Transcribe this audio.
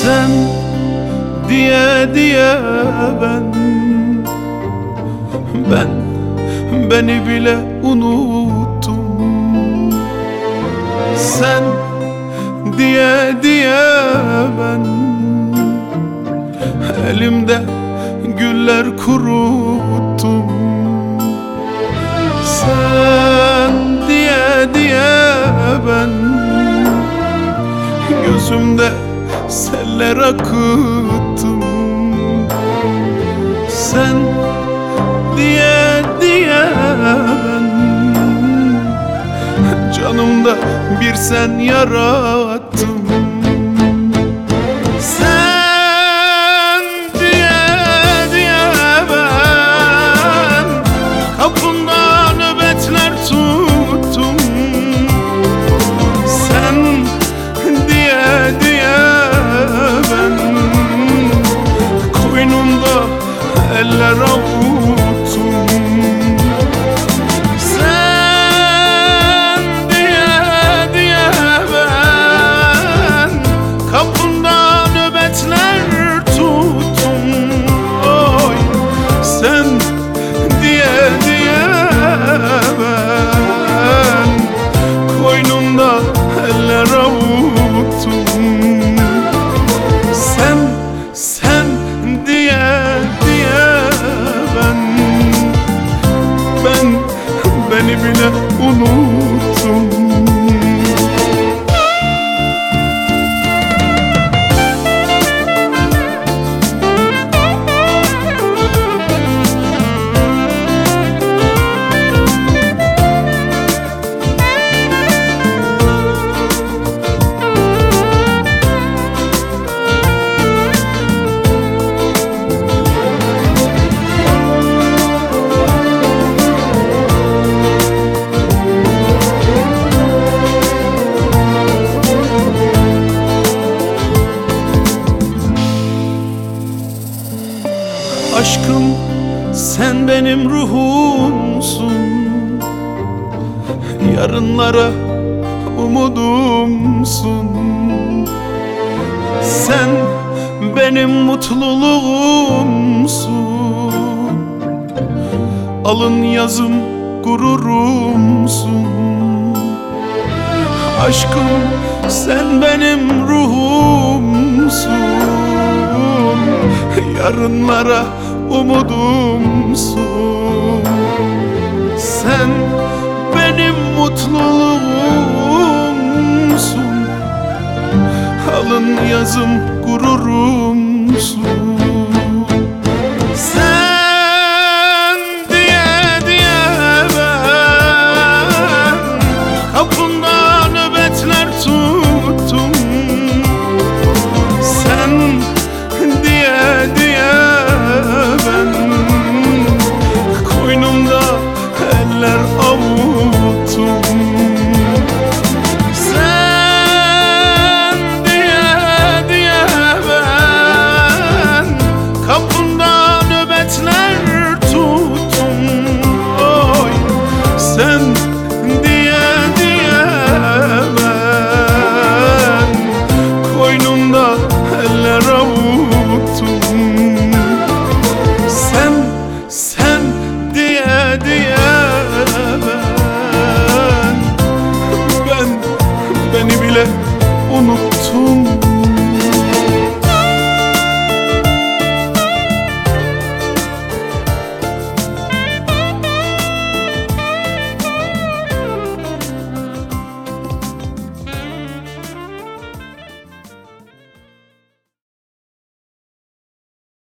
Sen diye diye beni bile unuttum. Sen diye elimde güller kuruttum. Sen diye gözümde seller akıttım. Sen diye canımda bir sen yarattım. Sen diye ben kapında nöbetler tuttum. Sen diye ben koynumda eller avuttum. Sen diye ben kapında nöbetler tuttum. Oy, sen diye ben koynumda eller avuttum. Sen diye beni bile unuttum. Aşkım, sen benim ruhumsun. Yarınlara umudumsun. Sen benim mutluluğumsun. Alın yazım gururumsun. Aşkım, sen benim ruhumsun. Yarınlara umudumsun. Sen benim mutluluğumsun. Alın yazım gururumsun.